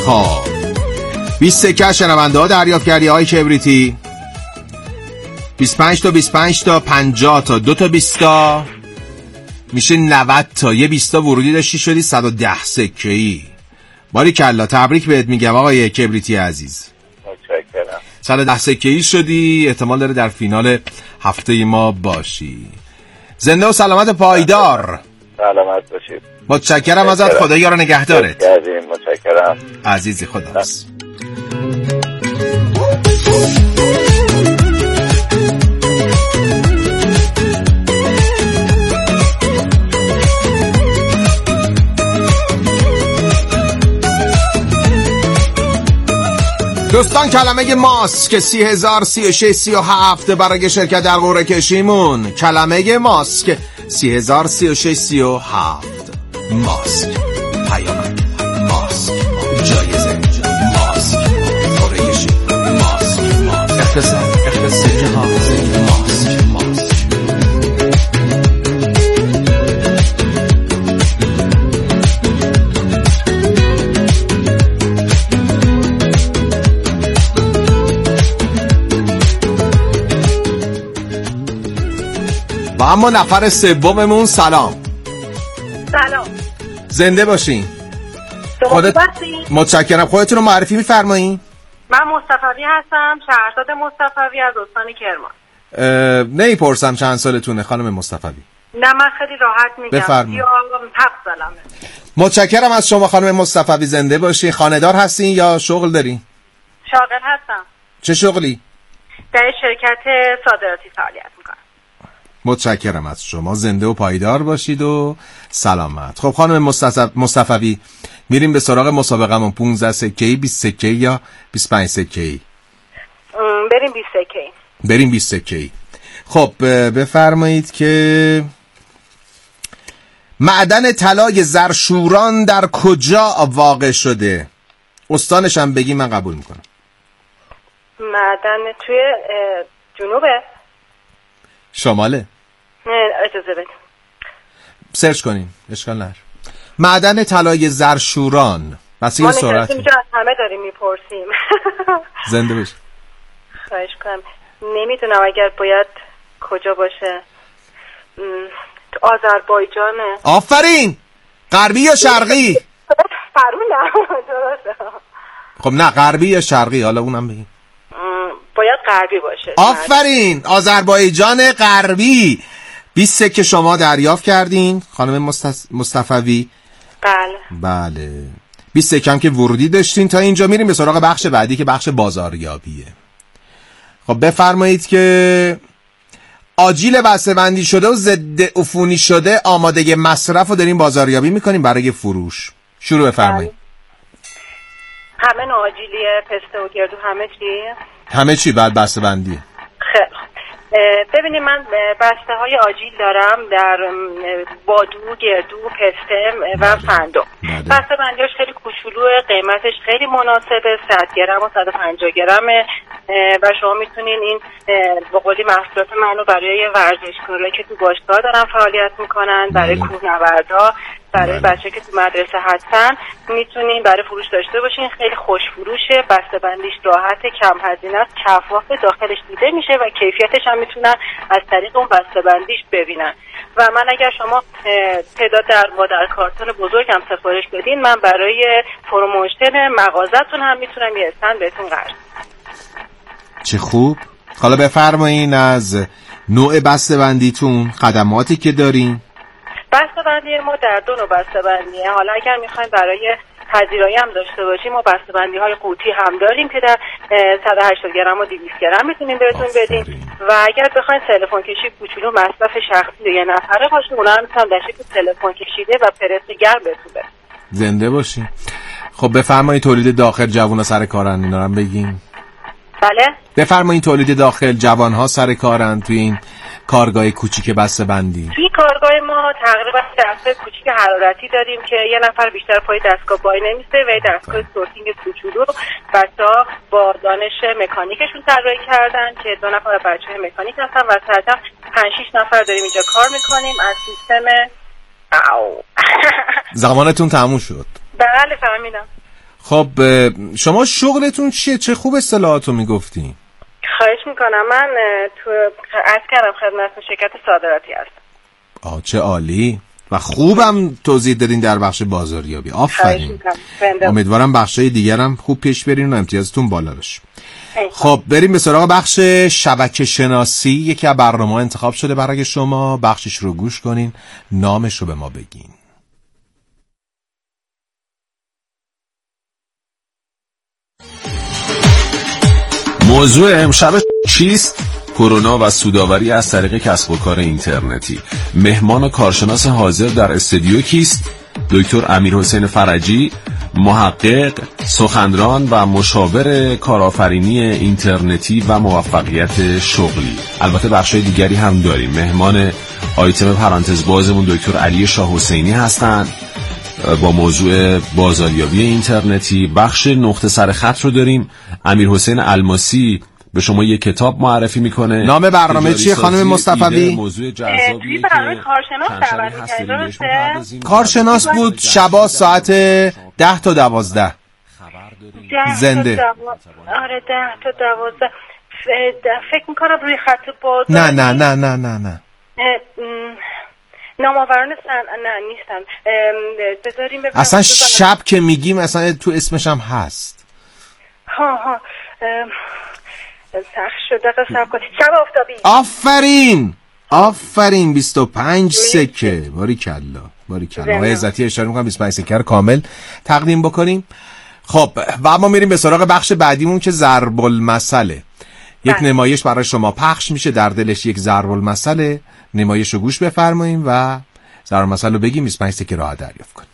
خب 20 سکه شنونده ها دریافت کردی آقای کبریتی؟ 25 تا 25 تا 50 تا 2 تا 20 تا میشه 90 تا. یه 20 تا ورودی داشتی شدی 110 سکه‌ای. باریکلا، تبریک بهت میگم آقای کبریتی عزیز. متشکرم. 110 سکه‌ای شدی، احتمال داره در فینال هفته ما باشی. زنده و سلامت پایدار. سلامت باشید. متشکرم ازت، خدا یار نگهدارت. متشکرم عزیزی، خداحافظ. دوستان کلمه ماسک 30,036,37 برای شرکت در قرعه کشیمون. کلمه ماسک 30,036,37 ماسک، پیامک ماسک، جایزه ماسک، قرعه کشی ماسک، اختصار جهاز ماسک. و اما نفر سوممون سلام. زنده باشین. خودت متشکرم. خودتون رو معرفی می‌فرمایید؟ من مصطفی هستم، شهرزاد مصطفی از استان کرمان. نمیپرسم چند سالتونه خانم مصطفی. نه من خیلی راحت میگم. بفرمایید. 7 سالمه. متشکرم از شما خانم مصطفی. زنده باشین. خانه‌دار هستین یا شغل دارین؟ شاغل هستم. چه شغلی؟ در شرکت صادراتی فعالیت میکنم. متشکرم از شما. زنده و پایدار باشید و سلامت. خب خانم مصطفی میریم به سراغ مسابقمون. 15 سکه‌ای، 20 سکه‌ای یا 25 سکه‌ای؟ بریم 20 سکه‌ای. بریم 20 سکه‌ای. خب بفرمایید که معدن طلای زرشوران در کجا واقع شده؟ استانش هم بگی من قبول میکنم. معدن توی جنوبه؟ شماله. اجازه بدید سرچ کنیم، اشکال نداره. معدن طلای زرشوران. بس یه سرعت ما از همه داریم میپرسیم. زنده باشید. خواهش کنم. نمیدونم اگر باید کجا باشه. آذربایجانه. آفرین. غربی یا شرقی؟ فرمونم درسته. خب نه غربی یا شرقی، حالا اونم بگیم. باید غربی باشه. آفرین، آذربایجان غربی. 20 سکه شما دریافت کردین خانم مصطفی. بله 20 سکه هم که ورودی داشتین. تا اینجا میریم به سراغ بخش بعدی که بخش بازاریابیه. خب بفرمایید که آجیل بسته‌بندی شده و ضد عفونی شده آماده مصرف رو داریم بازاریابی میکنیم برای فروش. شروع بفرمایید. همه نوع آجیلیه، پسته و گردو، همه چی بعد بسته‌بندی. خیلی ببینید من بسته های آجیل دارم در بادو، گردو، پسته و فندق. بسته بندیاش خیلی کوچولوه، قیمتش خیلی مناسبه، 100 گرم و 150 گرمه و شما میتونین این به قولی محصولات منو برای ورزشکارایی که تو باشگاه دارن فعالیت میکنن، برای کوهنوردا، برای بچه که تو مدرسه هستن میتونین برای فروش داشته باشین. خیلی خوش فروشه، بسته بندیش راحت، کم هزینه است، شفاف، داخلش دیده میشه و کیفیتش هم میتونن از طریق اون بسته بندیش ببینن. و من اگر شما تعداد در کارتون بزرگم سفارش بدین، من برای پروموشن مغازتون هم میتونم یه استند بهتون قرض. چه خوب. حالا بفرمایین از نوع بسته بندیتون، خدماتی که دارین. بسته بندی ما در 2 نوع بسته بندیه. حالا اگر میخوایم برای پذیرایی هم داشته باشیم ما بسته بندی های قوطی هم داریم که در 180 گرم و 200 گرم میتونیم بهتون بدیم و اگر بخواید تلفن کشی کوچولو مصرف شخصی یه نفره باشه اونا هم میتونم در شکل تلفن کشیده و پرس گرم بهتون بدم. زنده باشین. خب بفرمایید تولید داخل جوونا سر کارن، اینا هم بگین. بله بفرمایید تولید داخل جوانها سر کارن توی این کارگاه کوچیک بسته بندی. توی کارگاه ما تقریبا دستگاه کوچیک حرارتی داریم که یه نفر بیشتر پای دستگاه وای نمیسته و دستگاه سورتینگ کوچولو بچه‌ها با دانش مکانیکشون طراحی کردن که 2 نفر بچه‌های مکانیک هستن و ساعتا 5-6 نفر داریم اینجا کار میکنیم از سیستم زمانتون تموم شد. بله فهمیدم. خب شما شغلتون چیه؟ چه خوب اصطلاحاتو میگفتین. خواهش میکنم. من تو عرض کردم خدمتتون شرکت صادراتی هستم. چه عالی و خوبم توضیح دادین در بخش بازاریابی. آفرین. امیدوارم بخشای دیگرم خوب پیش برین و امتیازتون بالا بشه. خب بریم به سراغ بخش شبکه شناسی. یکی از برنامه‌ها انتخاب شده برای شما، بخشش رو گوش کنین، نامش رو به ما بگین. موضوع امشب چیست؟ کرونا و سودآوری از طریق کسب و کار اینترنتی. مهمان و کارشناس حاضر در استودیو کیست؟ دکتر امیرحسین فرجی، محقق، سخنران و مشاور کارآفرینی اینترنتی و موفقیت شغلی. البته بخشای دیگری هم داریم. مهمان آیتم پرانتز بازمون دکتر علی شاه حسینی هستند با موضوع بازاریابی اینترنتی. بخش نقطه سر خط رو داریم. امیرحسین الماسی به شما یک کتاب معرفی میکنه. نام برنامه چیه خانم مصطفی؟ موضوع جذابیه که کارشناس بود. شبا ساعت 10 تا 12 زنده. آره 10 تا 12 فکر میکنم روی خط باز. نه نامآوران نه نیستن. بذاریم ببینم. اصلا شب که میگیم اصلا تو اسمش هم هست. ها سخت شده قسم کنید. شب آفتابی. آفرین 25 سکه. باریکلا. آقای عزتی اشاره میکنم 25 سکه رو کامل تقدیم بکنیم. خب و ما میریم به سراغ بخش بعدیمون که ضرب المثله. یک نمایش برای شما پخش میشه، در دلش یک ضرب المثله. نمایش رو گوش بفرماییم و ضرب المثل رو بگیم 25 سکه راحت دریافت کنیم.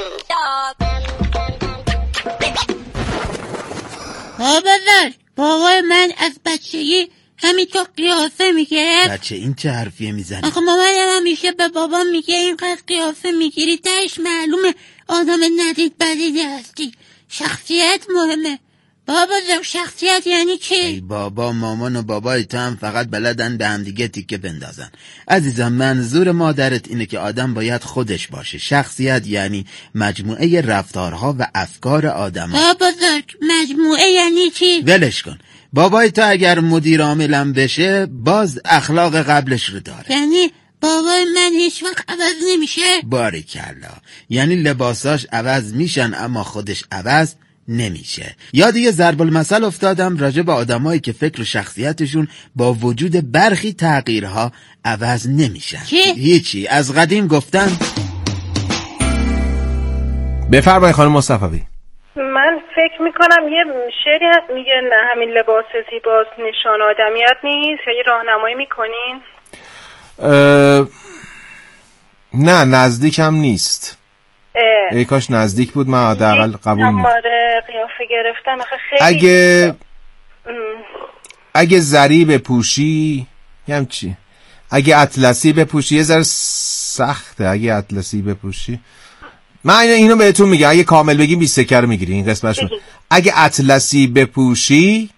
بابا من از بچگی همینطور قیافه میگرفت. بچه این چه حرفیه میزنی؟ آخه مامانم همیشه به بابا میگه اینقدر قیافه میگیری تاش معلومه آدم ندید بدیده هستی. شخصیت مهمه. بابا شخصیت یعنی چی؟ ای بابا، مامان و بابای تو هم فقط بلدن به هم دیگه تیکه بندازن. عزیزم منظور مادرت اینه که آدم باید خودش باشه. شخصیت یعنی مجموعه رفتارها و افکار آدم. بابا مجموعه یعنی چی؟ ولش کن. بابای تو اگر مدیر عاملم بشه باز اخلاق قبلش رو داره. یعنی بابای من هیچ وقت عوض نمیشه؟ باریکلا. یعنی لباساش عوض میشن اما خودش عوض نمیشه. یاد یه ضرب المثل افتادم راجع به آدمایی که فکر و شخصیتشون با وجود برخی تغییرها عوض نمیشن. هیچی. از قدیم گفتن. بفرمایید خانم مصطفی. من فکر میکنم یه شعری هست میگه نه همین لباس زیباست نشان آدمیت نیست. یه راهنمایی میکنین؟ نه نزدیکم نیست. ای کاش نزدیک بود، من حداقل قبول می‌کنم. قیافه گرفتن خیلی اگه زری بپوشی هم چی؟ اگه اطلسی بپوشی یه ذره سخته. اگه اطلسی بپوشی من اینو بهتون میگم، اگه کامل بگیم 20 سکه رو میگیری این قسمتشو. اگه اطلسی بپوشی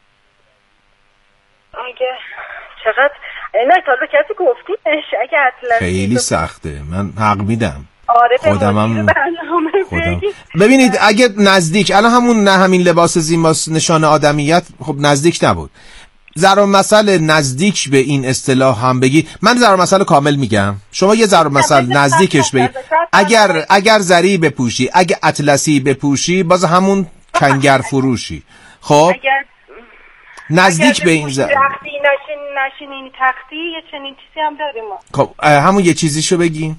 چقدر نه تا کسی گفتیش. اگه اطلسی خیلی سخته. من حق میدم. آره خودم. ببینید اگه نزدیک الان همین لباس زیباست نشان آدمیت خب نزدیک نبود. ضرب المثل نزدیک به این اصطلاح هم بگی. من ضرب المثل کامل میگم، شما یه ضرب المثل نزدیکش بگید. اگر زری بپوشی، اگه اطلسی بپوشی باز همون کنگر فروشی. خب نزدیک به این نشینی تختی یه چنین چیزی هم داریم. خب همون یه چیزیشو بگی.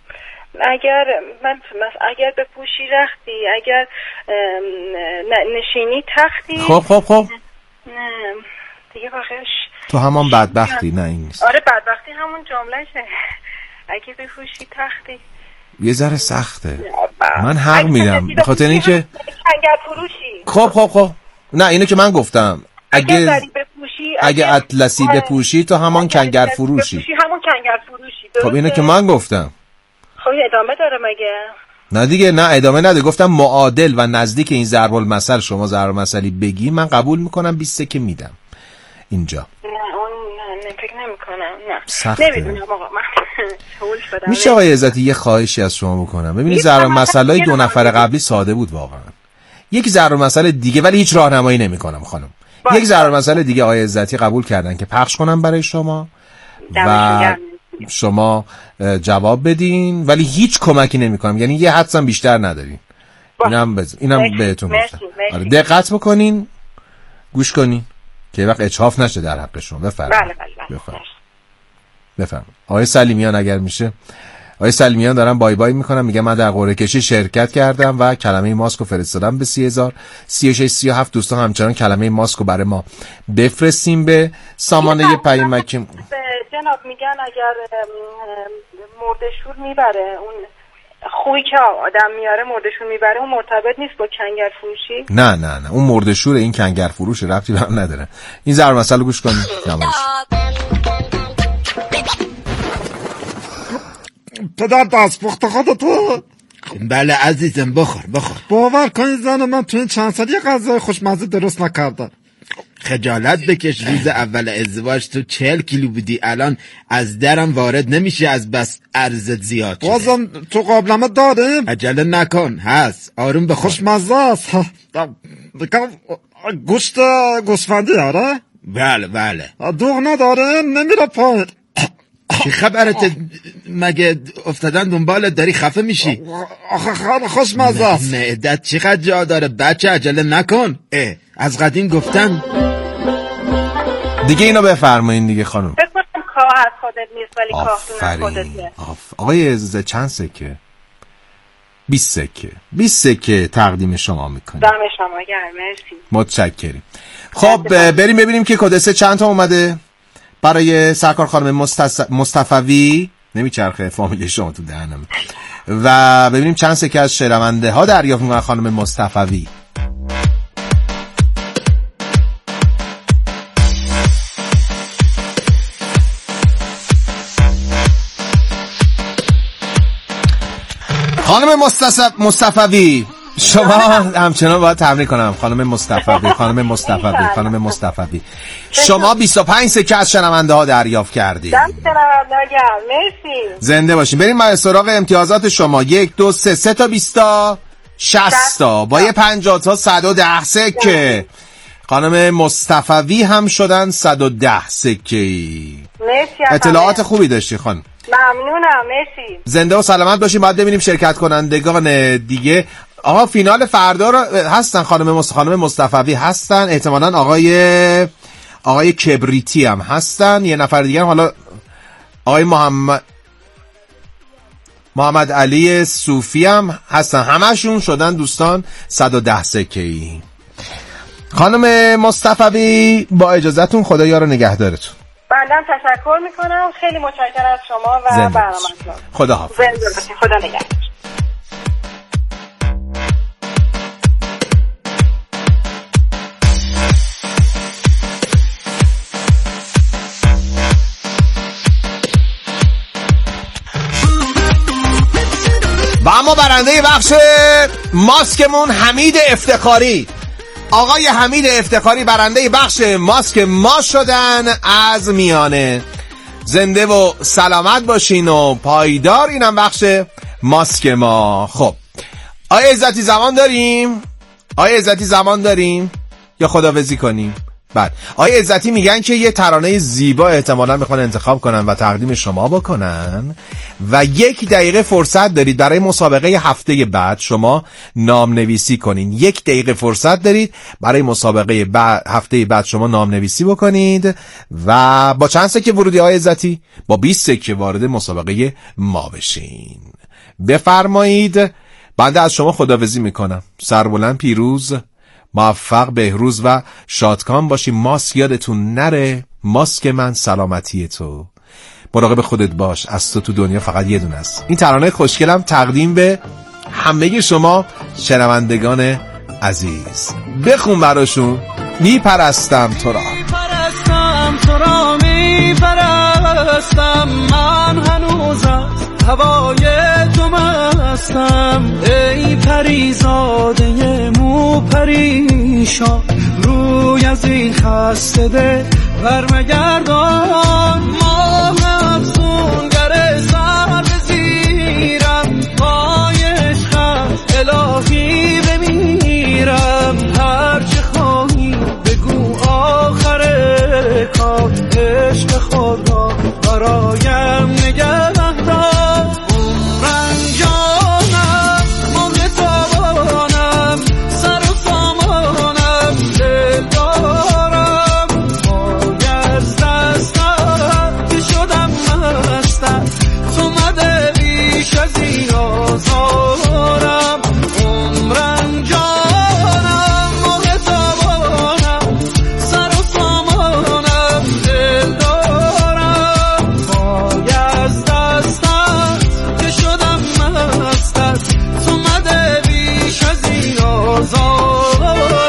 اگر بپوشی رختی، اگر نشینی تختی. خب نه دیگه واقعش تو همان بدبختی. نه این نیست. آره بدبختی همون جملهشه. اگه بپوشی تختی یه ذره سخته. من حق میدم به خاطر اینکه کنگر فروشی. خب نه اینو که من گفتم. اگه اطلسی بپوشی تو همان کنگر فروشی. خب اینو که من گفتم. خب ادامه داره مگه؟ نه دیگه، نه ادامه نده. گفتم معادل و نزدیک این ضرب المثل شما ضرب المثلی بگی من قبول میکنم 20 سکه میدم اینجا. نه اون نه فکر نمیکنم. نه سخته. نمیدونم آقا من حول شدم. میشه آقای عزتی یه خواهشی از شما بکنم؟ ببینید ضرب المثلای دو نفر قبلی ساده بود واقعا. یک ضرب المثل دیگه، ولی هیچ راهنمایی نمی‌کنم خانم. یک ضرب المثل دیگه آقای عزتی قبول کردن که پخش کنم برای شما و شما جواب بدین، ولی هیچ کمکی نمی‌کنم، یعنی یه حدسم بیشتر ندارین. اینم بهتون گفتم. آره دقت بکنین، گوش کنین که وقت اجحاف نشه در حق شما. بفرمایید. بفرمایید. آقای سلیمیان اگر میشه. آقای سلیمیان دارم بای بای میکنم، میگه من در قرعه کشی شرکت کردم و کلمه ماسکو فرستادم به 30,000. 36 37 دوستان همچنان کلمه ماسکو برای ما بفرستیم به سامانه پیامک. جناب میگن اگر مردشور میبره، اون خوی که آدم میاره مردشور میبره، اون مرتبط نیست با کنگر فروشی؟ نه اون مردشور، این کنگر فروش ربطی به هم نداره. این ضرب المثل رو گوش کنید. پدر دست پخت خودتو. بله عزیزم، بخور. باور کنید زن من تو این چند سال یه غذای خوشمزه درست نکردم. خجالت بکش، روز اول ازدواج تو 40 کیلو بودی، الان از درم وارد نمیشه از بس عرضت زیاد شده. بازم تو قابلمه داریم؟ عجله نکن، هست آروم به خوشمزه است. گوشت گوسفندی آره؟ بله. دوغ نداره؟ نمیره پایین. چه خبرت؟ مگه افتادن دنبالت داری خفه میشی؟ آخه خوشمزه است. معدت چقدر جا داره بچه، عجله نکن. از قدیم گفتن دیگه. اینو بفرمایین دیگه خانم. فکر کنم کاه از خودت نیست ولی کاه خودته. آقای عزیز چند سکه؟ 20 سکه. 20 سکه تقدیم شما میکنیم. دم شما گرم، مرسی. متشکریم. خب بریم ببینیم که کد 3 چند تا اومده برای سرکار خانم مصطفوی. نمیچرخه فامیلی شما تو دهنم. و ببینیم چند سکه از شنونده ها دریافت میکنن خانم مصطفوی. خانم مصطفوی شما همچنان باید تمرین کنم. خانم مصطفوی شما 25 سکه از شنونده ها دریافت کردید. مرسی. زنده باشین. بریم سراغ امتیازات شما. 1 2 3 تا 20 تا 60 تا با یه 50 تا 110 سکه. خانم مصطفوی هم شدن 110 سکه. مرسی. اطلاعات خوبی داشتی خانم. ممنونم، مرسی. زنده و سلامت باشین. باید ببینیم شرکت کنندگان دیگه. آقا فینال فردا رو هستن. خانم مصطفوی هستن، احتمالاً آقای کبریتی هم هستن، یه نفر دیگه هم، حالا آقای محمد علی صوفی هم هستن. همشون شدن دوستان 110 سکه‌ای. خانم مصطفوی با اجازهتون خدا یار نگهدارتون. بندم تشکر میکنم، خیلی متشکرم از شما و برنامه‌تون. خدا حافظ. خدا نگهدار. و اما برنده بخش ماسکمون حمید افتخاری. آقای حمید افتخاری برنده بخش ماسک ما شدن از میانه. زنده و سلامت باشین و پایدار. اینم بخش ماسک ما. خب آقای عزتی زمان داریم یا خداحافظی کنیم؟ بعد آقای عزتی میگن که یه ترانه زیبا احتمالاً میخوان انتخاب کنن و تقدیم شما بکنن و 1 دقیقه فرصت دارید برای مسابقه هفته بعد شما نام نویسی کنین. 1 دقیقه فرصت دارید برای مسابقه هفته بعد شما نام نویسی بکنید و با چند سکه ورودی آقای عزتی؟ با 20 سکه وارد مسابقه ما بشین. بفرمایید. بنده از شما خداحافظی میکنم. سربلند پیروز، موفق، بهروز و شادکام باشی. ماسک یادتون نره. ماسک من سلامتی تو. مراقب خودت باش. از تو دنیا فقط یه دونه است. این ترانه خوشگلم تقدیم به همه شما شنوندگان عزیز. بخون براشون. میپرستم تو را، میپرستم من هنوز از هوای تو مستم. ای پریزاده مو پریشان، روی از این خسته ده برمگردان. ماه افسونگر سر بزیرم، پای عشقت الهی بمیرم. برایم نگه دار. عمرم جانم موقع تابانم سر و سامانم دل دارم پای از دستم که شدم مستم تو مده بیش از این آزارم. عمرم جانم موقع تابانم سر و سامانم دل دارم پای از دستم که شدم مستم تو مده بیش از این آزارم.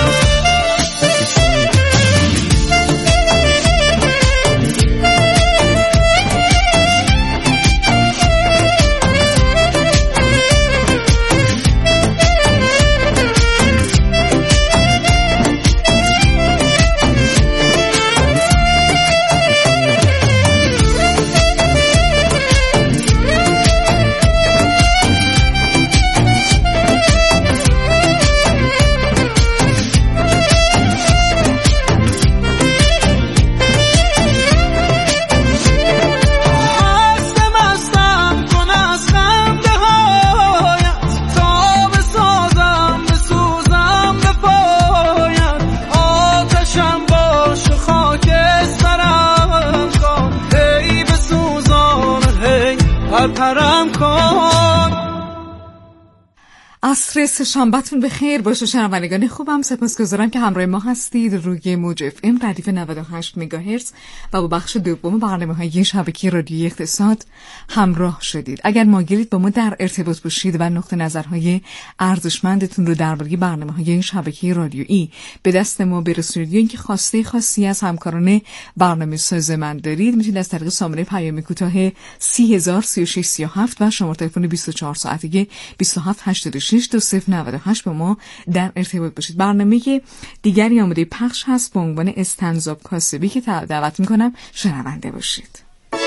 عصر سه‌شنبه‌تون بخیر باشه شنوندگان خوبم. سپاسگزارم که همراه ما هستید روی موج اف ام ردیف 98 مگاهرتز و با بخش دوم برنامه‌های شبکه رادیویی اقتصاد همراه شدید. اگر مایلید با ما در ارتباط باشید و نقطه نظرهای ارزشمندتون رو درباره برنامه‌های شبکه رادیویی به دست ما برسونید یا اینکه خواسته خاصی از همکاران برنامه‌ساز من دارید، میتونید از طریق سامانه پیام کوتاه 3003637 و شماره تلفن 24 ساعته 27862098 با ما در ارتباط باشید. برنامه دیگری آماده پخش هست با عنوان استنزاب کاسبی که دعوت میکنم شنونده باشید.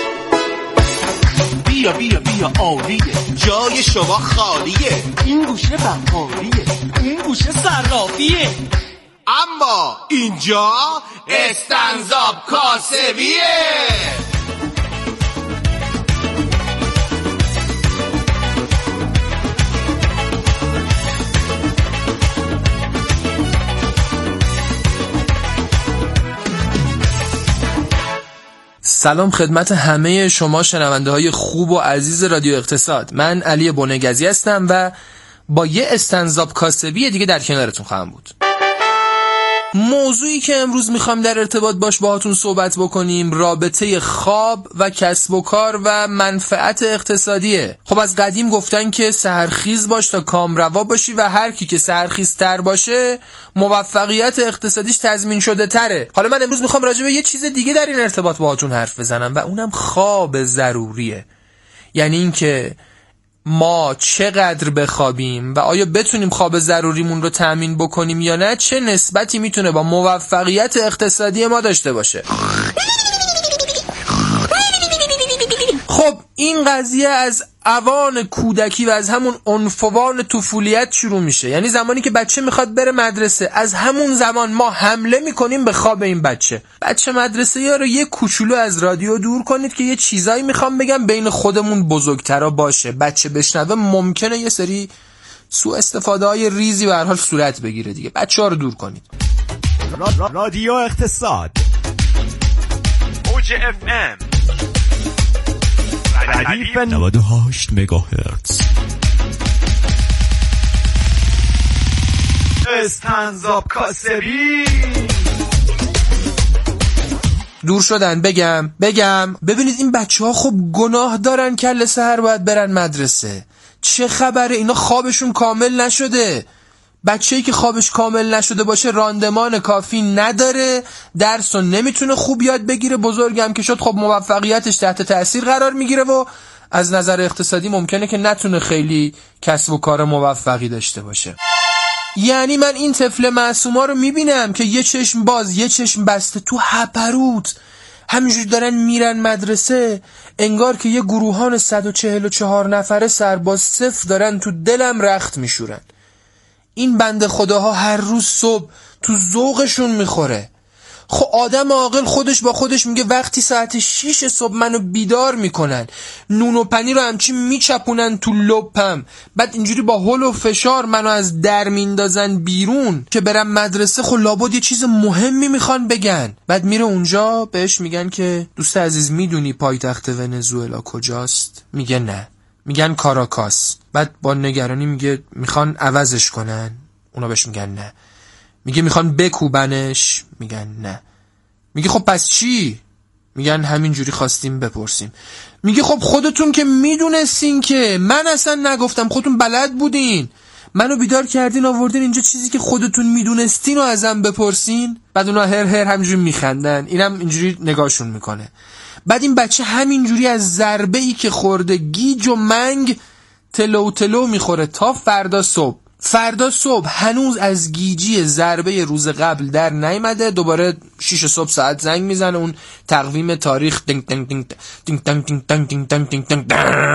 بیا بیا بیا عالیه، جای شما خالیه، این گوشه بقالیه، این گوشه صرافیه، اما اینجا استنزاب کاسبیه. سلام خدمت همه شما شنونده های خوب و عزیز رادیو اقتصاد. من علی بنگزی هستم و با یه استنزاب کاسبی دیگه در کنارتون خواهم بود. موضوعی که امروز میخوام در ارتباط باهاتون صحبت بکنیم رابطه خواب و کسب و کار و منفعت اقتصادیه. خب از قدیم گفتن که سحرخیز باش تا کامروا باشی و هر کی که سحرخیزتر باشه موفقیت اقتصادیش تضمین شده تره. حالا من امروز میخوام راجع به یه چیز دیگه در این ارتباط باهاتون حرف بزنم و اونم خواب ضروریه. یعنی این که ما چقدر بخوابیم و آیا بتونیم خواب ضروریمون رو تأمین بکنیم یا نه، چه نسبتی میتونه با موفقیت اقتصادی ما داشته باشه. خب این قضیه از اوان کودکی و از همون عنفوان طفولیت شروع میشه. یعنی زمانی که بچه میخواد بره مدرسه، از همون زمان ما حمله میکنیم به خواب این بچه مدرسه یا رو یه کوچولو از رادیو دور کنید که یه چیزایی میخوام بگم بین خودمون بزرگترا باشه، بچه بشنوه ممکنه یه سری سوء استفاده های ریزی به هر حال صورت بگیره دیگه. بچه ها رو دور کنید. رادیو اقتصاد موج اف ام ردیف 98 مگاهرتز. استنزاب کاسبی دور شدن. بگم ببینید این بچه ها خب گناه دارن، کل سحر باید برن مدرسه. چه خبره؟ اینا خوابشون کامل نشده. بچه‌ای که خوابش کامل نشده باشه راندمان کافی نداره، درس رو نمیتونه خوب یاد بگیره، بزرگم که شد خب موفقیتش تحت تأثیر قرار میگیره و از نظر اقتصادی ممکنه که نتونه خیلی کسب و کار موفقی داشته باشه. یعنی من این طفل معصوما رو میبینم که یه چشم باز یه چشم بسته تو هپروت همینجور دارن میرن مدرسه، انگار که یه گروهان 144 نفره سرباز صفر دارن تو دلم رخت میشورن. این بنده خداها هر روز صبح تو ذوقشون میخوره، خب آدم عاقل خودش با خودش میگه وقتی ساعت 6 صبح منو بیدار میکنن، نون و پنیر رو همچین میچپونن تو لپم، بعد اینجوری با هول و فشار منو از در میندازن بیرون که برم مدرسه، خب لابد یه چیز مهمی میخوان بگن. بعد میره اونجا بهش میگن که دوست عزیز میدونی پایتخت ونزوئلا کجاست؟ میگه نه. میگن کاراکاس. بعد با نگرانی میگه میخوان عوضش کنن؟ اونا بهش میگن نه. میگه میخوان بکوبنش؟ میگن نه. میگه خب پس چی؟ میگن همینجوری خواستیم بپرسیم. میگه خب خودتون که میدونستین که من اصلا نگفتم، خودتون بلد بودین، منو بیدار کردین آوردین اینجا چیزی که خودتون میدونستین و ازم بپرسین. بعد اونا هر همینجوری میخندن، اینم اینجوری نگاهشون میکنه. بعد این بچه همینجوری از ضربه ای که خورده گیج و منگ تلو میخوره تا فردا صبح. فردا صبح هنوز از گیجی ضربه روز قبل در نیامده، دوباره 6 صبح ساعت زنگ میزنه، اون تقویم تاریخ دینگ دینگ دینگ دینگ دینگ دینگ دینگ دینگ دینگ دینگ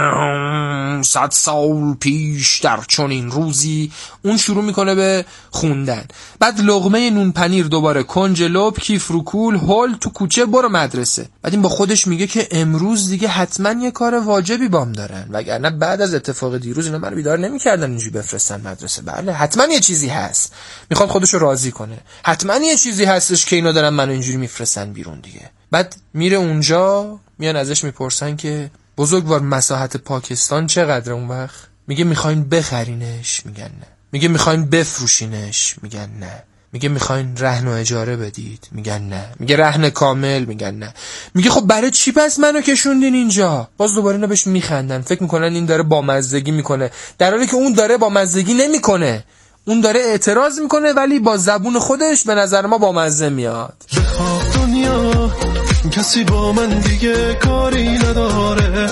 100 سال پیش در چنین روزی، اون شروع میکنه به خوندن. بعد لقمه نون پنیر دوباره کنج لب، کیف رو کول، هول تو کوچه، برو مدرسه. بعد این با خودش میگه که امروز دیگه حتما یه کار واجبی بام دارن، وگرنه بعد از اتفاق دیروز اینا منو بیدار نمیکردن اینجوری بفرستن مدرسه. بله حتما یه چیزی هست، میخواد خودشو راضی کنه، حتما یه چیزی هستش که اینا دارن منو اینجوری میفرستن بیرون دیگه. بعد میره اونجا، میان ازش میپرسن که بزرگوار مساحت پاکستان چقدره اون وقت؟ میگه میخواین بخرینش؟ میگن نه. میگه میخواین بفروشینش؟ میگن نه. میگه میخواین رهن و اجاره بدید؟ میگن نه. میگه رهن کامل؟ میگن نه. میگه خب برای چی پس منو کشوندین اینجا؟ باز دوباره اینا بهش میخندن، فکر میکنن این داره بامزدگی میکنه، در حالی که اون داره بامزدگی نمیکنه، اون داره اعتراض میکنه، ولی با زبون خودش به نظر ما بامزه میاد. دنیا کسی با من دیگه کاری نداره،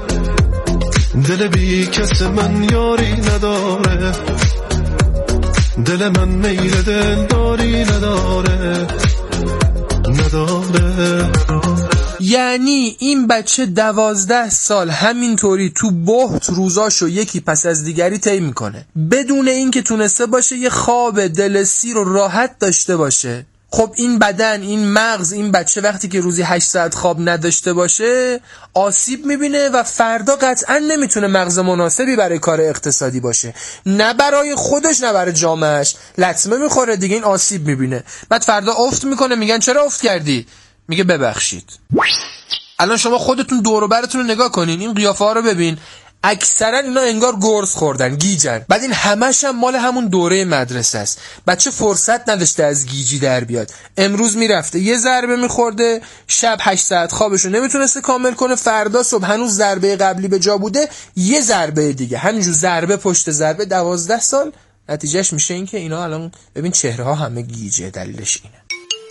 دل بی کس من یاری نداره، دل من میل دلداری نداره. یعنی این بچه 12 سال همینطوری تو بهت روزاشو یکی پس از دیگری طی میکنه، بدون اینکه تونسته باشه یه خواب دل سیر و راحت داشته باشه. خب این بدن، این مغز، این بچه وقتی که روزی 8 ساعت خواب نداشته باشه آسیب میبینه و فردا قطعا نمیتونه مغز مناسبی برای کار اقتصادی باشه، نه برای خودش نه برای جامعهش. لطمه میخوره دیگه، این آسیب میبینه. بعد فردا افت میکنه، میگن چرا افت کردی؟ میگه ببخشید. الان شما خودتون دور و برتون رو نگاه کنین، این قیافه ها رو ببین، اکثرا اینا انگار گرز خوردن، گیجن. بعد این همش هم مال همون دوره مدرسه است. بچه فرصت نداشته از گیجی در بیاد. امروز میرفته یه ضربه میخورده، شب 8 ساعت خوابشو نمیتونسته کامل کنه، فردا صبح هنوز ضربه قبلی به جا بوده، یه ضربه دیگه، همینجور ضربه پشت ضربه، 12 سال. نتیجهش میشه این که اینا الان ببین چهره ها همه گیجه، دلیلش اینه.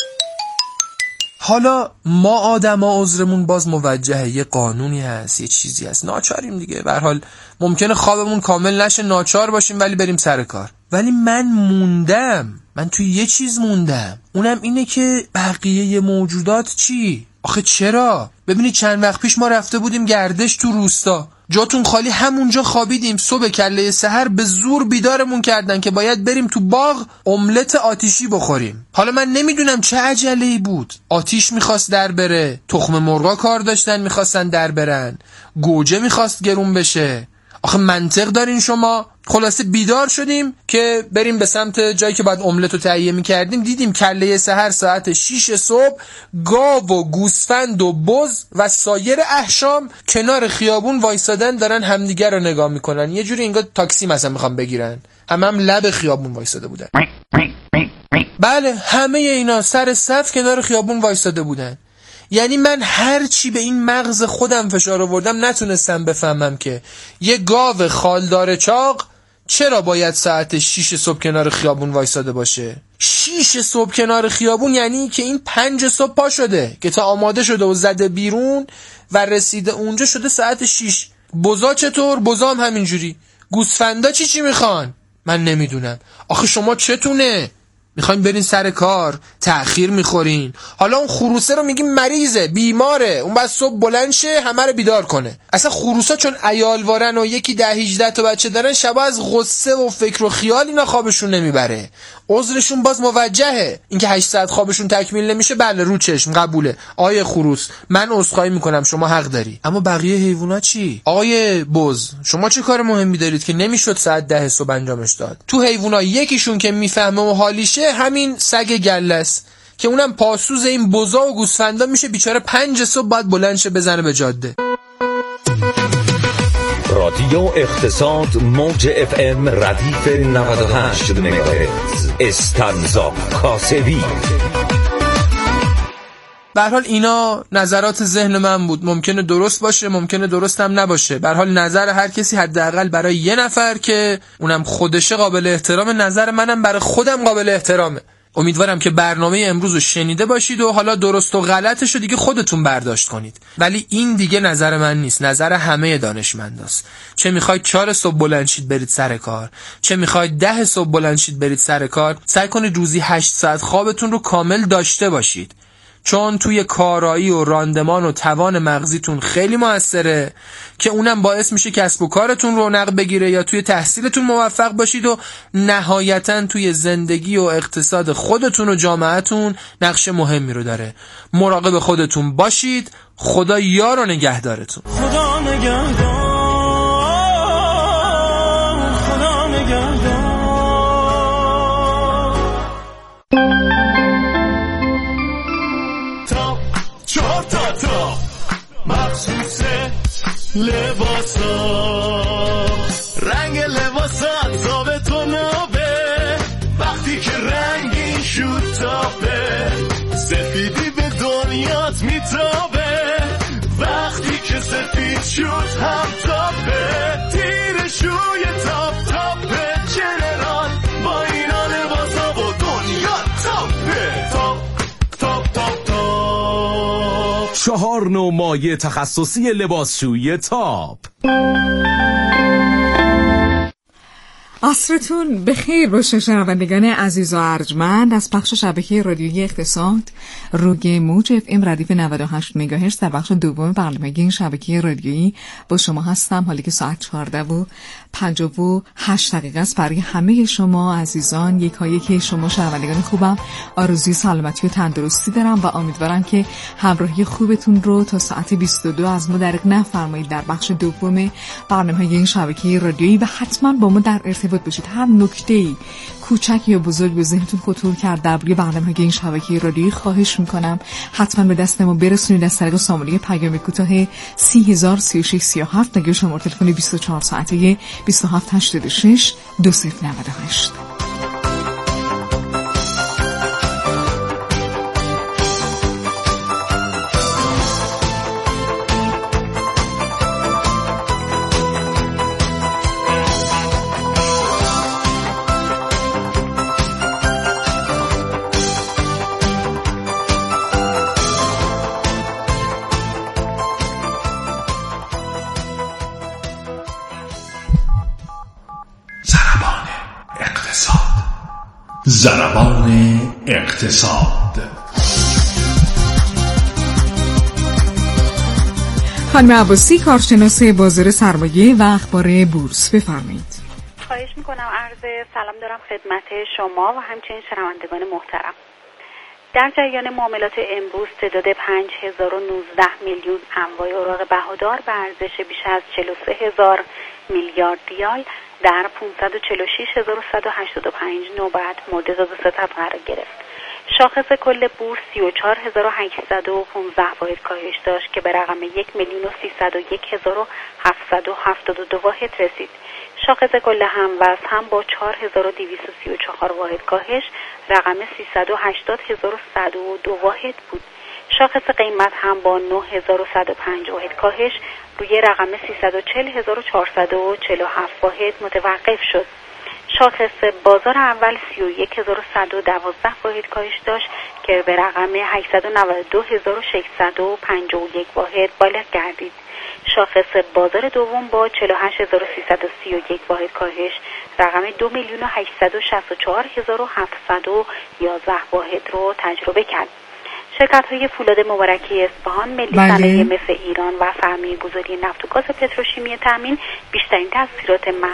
حالا ما آدما عذرمون باز موجهه، یه قانونی هست، یه چیزی هست، ناچاریم دیگه. به هر حال ممکنه خوابمون کامل نشه، ناچار باشیم، ولی بریم سر کار. ولی من توی یه چیز موندم، اونم اینه که بقیه موجودات چی؟ آخه چرا؟ ببینید چند وقت پیش ما رفته بودیم گردش تو روستا، جاتون خالی، همونجا خوابیدیم. صبح کله سحر به زور بیدارمون کردن که باید بریم تو باغ املت آتیشی بخوریم. حالا من نمیدونم چه عجله‌ای بود، آتیش میخواست در بره، تخم مرغا کار داشتن میخواستن در برن، گوجه میخواست گرون بشه. آخه منطق دارین شما؟ خلاصه بیدار شدیم که بریم به سمت جایی که باید املت رو تهیه میکردیم. دیدیم کله سحر ساعت 6 صبح گاو و گوسفند و بز و سایر احشام کنار خیابون وایسادن، دارن همدیگر رو نگاه میکنن، یه جوری انگار تاکسی مثلا میخوام بگیرن. هم لب خیابون وایساده بودن. بله همه اینا سر صف کنار خیابون وایساده بودن. یعنی من هر چی به این مغز خودم فشار آوردم نتونستم بفهمم که یه گاو خالدار چاق چرا باید ساعت 6 صبح کنار خیابون وایساده باشه. 6 صبح کنار خیابون یعنی که این 5 صبح پا شده که تا آماده شده و زده بیرون و رسیده اونجا شده ساعت 6. بزا چطور؟ بزا هم همینجوری. گوسفندا چی میخوان؟ من نمیدونم. آخه شما چتونه؟ میخواین برین سر کار، تأخیر میخورین. حالا اون خروسه رو میگیم مریضه، بیماره، اون بعد صبح بلند شه همه رو بیدار کنه. اصلا خروسا چون عیالوارن و یکی 10-18 تا بچه دارن، شبا از غصه و فکر و خیال اینا خوابشون نمیبره. عذرشون باز موجهه. اینکه 8 ساعت خوابشون تکمیل نمیشه، بله رو چشم قبوله. آیه خروس من عذرخواهی میکنم، شما حق داری. اما بقیه حیونا چی؟ آیه بز شما چه کار مهمی دارید که نمیشد ساعت 10 صبح انجامش داد؟ تو حیونا یکیشون که میفهمه و حالیشه همین سگ گله است که اونم پاسوز این بزا و گوسفندا میشه، بیچاره 5 صبح باید بلند شه بزنه به جاده. رادیو اقتصاد موج FM ردیف 98 مگاهرتز استنزا کاسبی. به هر حال اینا نظرات ذهن من بود، ممکنه درست باشه ممکنه درست هم نباشه. به هر حال نظر هر کسی حداقل برای یه نفر که اونم خودشه قابل احترام، نظر منم برای خودم قابل احترامه. امیدوارم که برنامه امروز رو شنیده باشید و حالا درست و غلطش رو دیگه خودتون برداشت کنید. ولی این دیگه نظر من نیست، نظر همه دانشمنداست. چه میخواید 4 صبح بلند شید برید سر کار، چه میخواید 10 صبح بلند شید برید سر کار، سعی کنید روزی 8 ساعت خوابتون رو کامل داشته باشید، چون توی کارایی و راندمان و توان مغزیتون خیلی موثره که اونم باعث میشه کسب و کارتون رونق بگیره یا توی تحصیلتون موفق باشید و نهایتاً توی زندگی و اقتصاد خودتون و جامعهتون نقش مهمی رو داره. مراقب خودتون باشید. خدا یار و نگهدارتون. خدا نگهدار، خدا نگهدار. مخصوص لباسا، رنگ لباسات ثابت و نابه، وقتی که رنگی شد تابه، سفیدی به دنیات میتابه، وقتی که سفید شد هم تابه، تیر شوی تاب تابه، جنرال با اینا لباسا و دنیا تابه، تاب تاب تاب تاب. 4 نوع مایع تخصصی لباسشویی تاپ. عصرتون بخیر باشه شنوندگان عزیز و ارجمند از بخش شبکه رادیویی اقتصاد روی موج FM ردیف 98 مگاهرتز در بخش دوم برنامه این شبکه رادیویی با شما هستم. حالی که ساعت 14:58 است. برای همه شما عزیزان یکایک شما شنوندگان خوبم آرزوی سلامتی و تندرستی دارم و امیدوارم که همراهی خوبتون رو تا ساعت 22 از ما دریغ نفرمایید در بخش دوم برنامه این شبکه رادیویی و حتما با ما در ارتباط باشید. هر نکته‌ای کوچک یا بزرگ به ذهنتون خطور کرد در روی برنامه این شبکه رادیویی خواهش میکنم حتما به دست ما برسونید از طریق سامانه پیام کوتاه 303637 نگه شماره تلفن 24 ساعته 2786 2098. ضربان اقتصاد. خانم عباسی کارشناس بازار سرمایه و اخبار بورس بفرمایید. خواهش میکنم. عرض سلام دارم خدمت شما و همچنین شنوندگان محترم. در جریان معاملات امروز تعداد 5019 میلیون انواع اوراق بهادار به ارزش بیش از 43000 میلیارد ریال در 546185 نوبت مورد ستد قرار گرفت. شاخص کل بورس 34815 واحد کاهش داشت که به رقم 1,301772 واحد رسید. شاخص کل هموزن هم با 4234 واحد کاهش رقم 380102 واحد بود. شاخص قیمت هم با 9105 واحد کاهش روی رقم 340447 واحد متوقف شد. شاخص بازار اول 31112 واحد کاهش داشت که به رقم 892651 واحد بالغ گردید. شاخص بازار دوم با 48331 واحد کاهش رقم 2,864,711 واحد رو تجربه کرد. شرکت‌های فولاد مبارکه اصفهان، ملی صنایع مثل ایران و سرمایه‌گذاری نفت و گاز پتروشیمی تامین بیشترین تاثیرات